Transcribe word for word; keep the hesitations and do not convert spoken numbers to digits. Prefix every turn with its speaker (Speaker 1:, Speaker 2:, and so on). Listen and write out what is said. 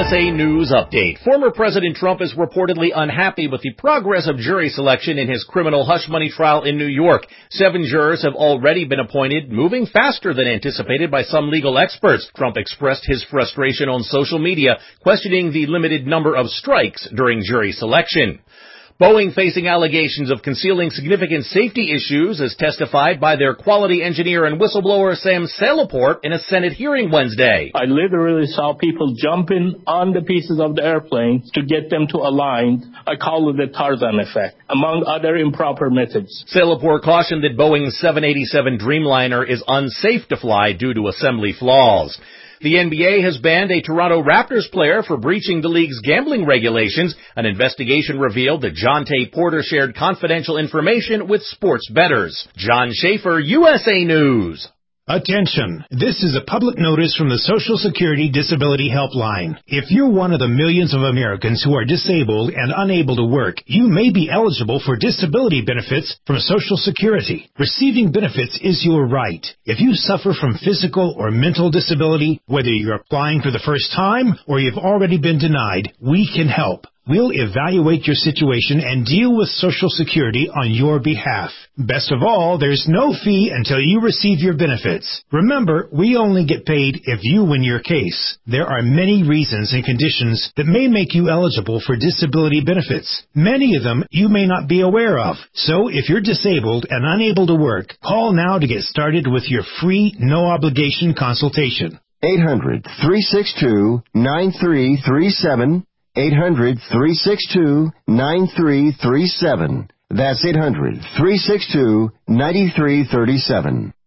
Speaker 1: S A News Update. Former President Trump is reportedly unhappy with the progress of jury selection in his criminal hush money trial in New York. Seven jurors have already been appointed, moving faster than anticipated by some legal experts. Trump expressed his frustration on social media, questioning the limited number of strikes during jury selection. Boeing facing allegations of concealing significant safety issues as testified by their quality engineer and whistleblower Sam Salaport in a Senate hearing Wednesday.
Speaker 2: I literally saw people jumping on the pieces of the airplane to get them to align. I call it the Tarzan effect, among other improper methods.
Speaker 1: Salaport cautioned that Boeing's seven eighty-seven Dreamliner is unsafe to fly due to assembly flaws. The N B A has banned a Toronto Raptors player for breaching the league's gambling regulations. An investigation revealed that Jontay Porter shared confidential information with sports bettors. John Schaefer, U S A News.
Speaker 3: Attention! This is a public notice from the Social Security Disability Helpline. If you're one of the millions of Americans who are disabled and unable to work, you may be eligible for disability benefits from Social Security. Receiving benefits is your right. If you suffer from physical or mental disability, whether you're applying for the first time or you've already been denied, we can help. We'll evaluate your situation and deal with Social Security on your behalf. Best of all, there's no fee until you receive your benefits. Remember, we only get paid if you win your case. There are many reasons and conditions that may make you eligible for disability benefits. Many of them you may not be aware of. So if you're disabled and unable to work, call now to get started with your free, no-obligation consultation.
Speaker 4: eight hundred, three six two, nine three three seven. eight hundred, three six two, nine three three seven. That's eight hundred, three six two, nine three three seven.